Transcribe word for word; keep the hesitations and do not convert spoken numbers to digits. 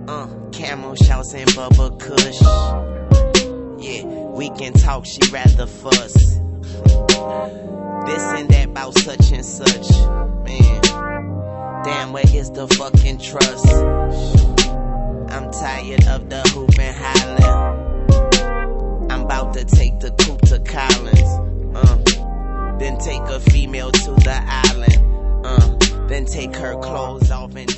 Uh, camel shouts and bubba kush. Yeah, we can talk, she rather fuss. This and that about such and such. Man, damn, where is the fucking trust? I'm tired of the hoop and hollering. I'm about to take the coupe to Collins. Uh, then take a female to the island. Uh, then take her clothes off and